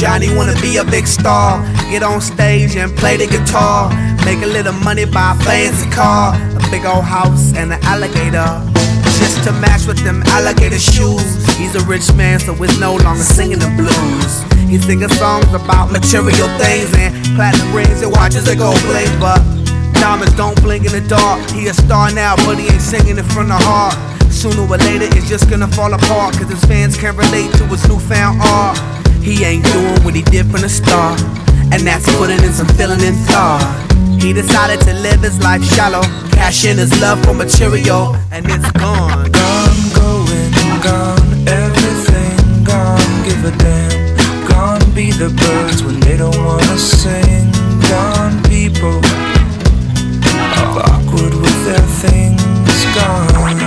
Johnny wanna be a big star, get on stage and play the guitar, make a little money, buy a fancy car, a big old house and an alligator, just to match with them alligator shoes. He's a rich man, so it's no longer singing the blues. He's singing songs about material things and platinum rings and watches that go bling, but diamonds don't blink in the dark. He a star now, but he ain't singing it from the heart. Sooner or later it's just gonna fall apart, cause his fans can't relate to his newfound art. He ain't doing what he did from the start, and that's putting in some feeling and thought. He decided to live his life shallow, cash in his love for material, and it's gone. Gone, going, gone, everything gone, give a damn. Gone be the birds when they don't wanna sing. Gone people are awkward with their things. Gone.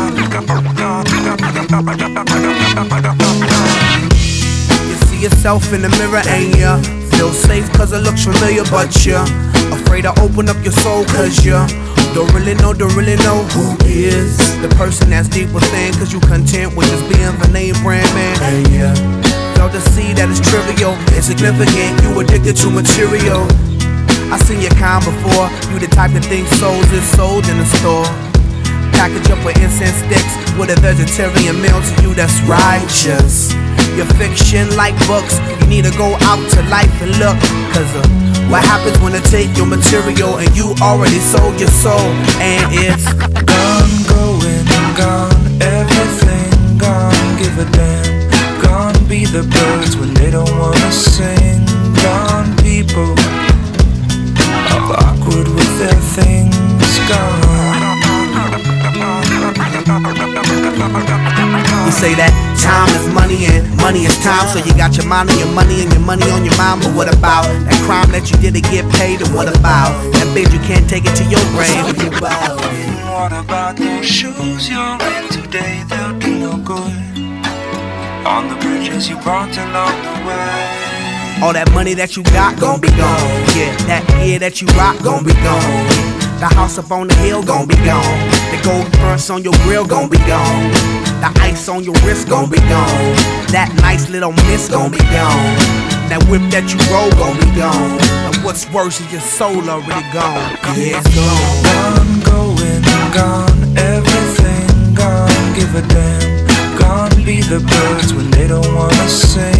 You see yourself in the mirror and ya feel safe cause it looks familiar, but you're afraid to open up your soul cause you don't really know who is the person that's deep within, cause you content with just being the name brand man. And yeah, fail to see that it's trivial, insignificant, you addicted to material. I seen your kind before, you the type that thinks souls is sold in the store. Package up with incense sticks with a vegetarian meal to you that's righteous. Your fiction like books, you need to go out to life and look, cause what happens when they take your material and you already sold your soul, and it's gone, going, gone, everything gone, give a damn. Gone be the birds when they don't wanna sing. Gone people are awkward with their things. Gone. You say that time is money and money is time, so you got your mind on your money and your money on your mind. But what about that crime that you did to get paid? And what about that bitch you can't take it to your grave? What about those shoes you're in today? They'll do no good on the bridges you burnt along the way. All that money that you got gon' be gone. Yeah, that gear that you rock gon' be gone. The house up on the hill gon' be gone. The gold fronts on your grill gon' be gone. The ice on your wrist gon' be gone. That nice little miss gon' be gone. That whip that you roll gon' be gone. And what's worse is your soul already gone. Yeah, it's gone. Gone, going, gone, everything gone, give a damn. Gone be the birds when they don't wanna sing.